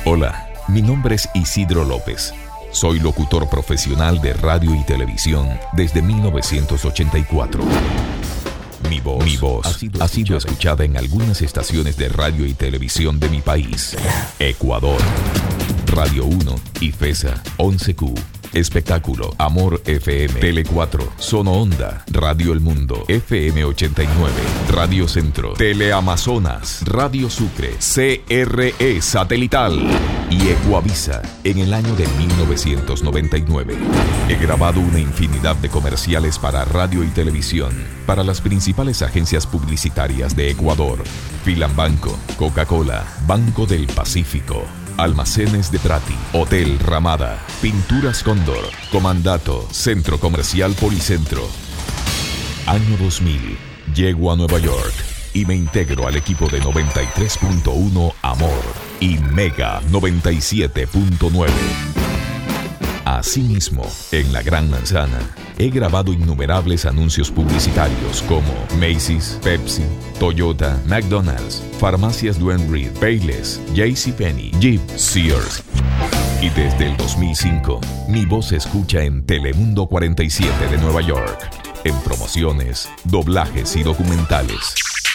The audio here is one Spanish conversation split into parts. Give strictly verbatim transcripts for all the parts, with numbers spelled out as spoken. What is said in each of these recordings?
Hola, mi nombre es Isidro López. Soy locutor profesional de radio y televisión desde mil novecientos ochenta y cuatro. Mi voz, mi voz ha sido, ha sido escuchada en algunas estaciones de radio y televisión de mi país. Ecuador, Radio uno, IFESA, once Q, Espectáculo, Amor F M, Tele cuatro, Sono Onda, Radio El Mundo, F M ochenta y nueve, Radio Centro, Teleamazonas, Radio Sucre, C R E Satelital y Ecuavisa en el año de mil novecientos noventa y nueve. He grabado una infinidad de comerciales para radio y televisión, para las principales agencias publicitarias de Ecuador: Filambanco, Coca-Cola, Banco del Pacífico, Almacenes de Prati, Hotel Ramada, Pinturas Cóndor, Comandato, Centro Comercial Policentro. Año dos mil, llego a Nueva York y me integro al equipo de noventa y tres punto uno Amor y Mega noventa y siete punto nueve. Asimismo, en la Gran Manzana, he grabado innumerables anuncios publicitarios como Macy's, Pepsi, Toyota, McDonald's, Farmacias Duane Reade, Payless, JCPenney, Jeep, Sears. Y desde el dos mil cinco, mi voz se escucha en Telemundo cuarenta y siete de Nueva York, en promociones, doblajes y documentales.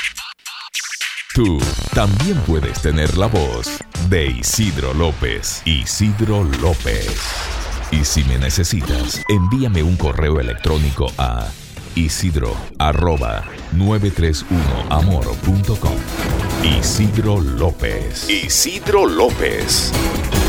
Tú también puedes tener la voz de Isidro López. Isidro López. Y si me necesitas, envíame un correo electrónico a isidro arroba novecientos treinta y uno amor punto com. Isidro López. Isidro López.